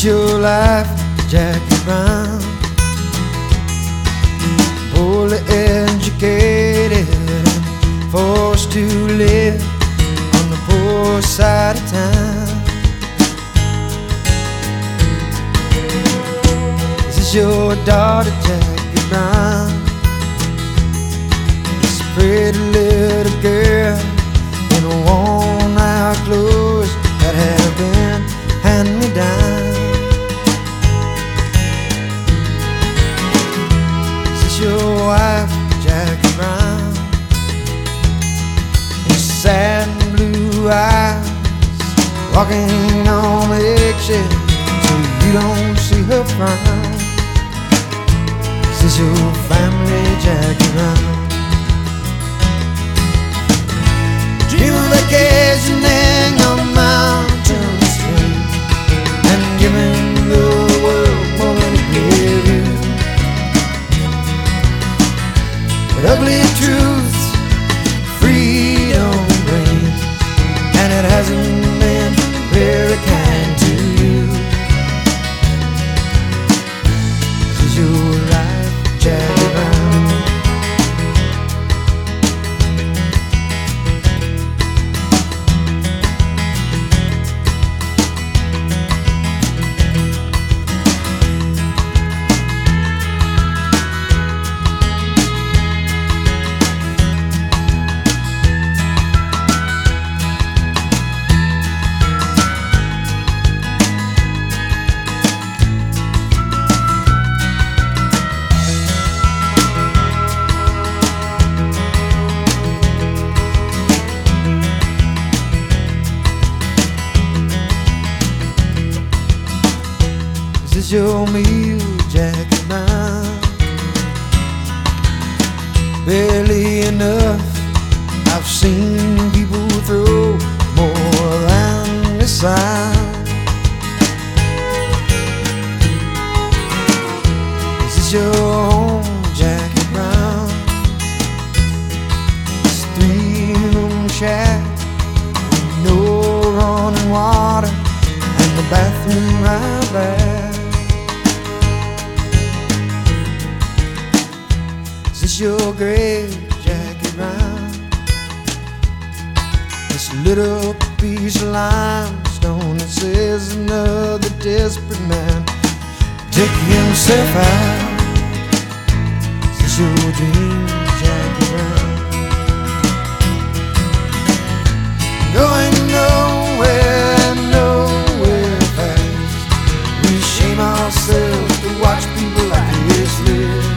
your life, Jackie Brown? Poorly educated and forced to live on the poor side of town. Is this your daughter, Jackie Brown? This pretty little girl in worn-out clothes that have been hand-me-down. Is this your wife, Jackie Brown? With sad and blue eyes, walking on eggshells so you don't see her frown. Is this your family, Jackie Brown? Dream of vacationing on mountain street and giving the world more than it gave you. But ugly truths freedom brings, and it hasn't been very kind to you. This is your life, Jackie Brown. This is your meal, Jackie Brown. Barely enough. I've seen people throw more than this side. This is your home, Jackie Brown. This three-room shack with no running water and the bathroom right there. Is this your grave, Jackie Brown? This little piece of limestone that says another desperate man took himself out. Is this your dream, Jackie Brown? Going nowhere, nowhere fast. We shame ourselves to watch people like this live.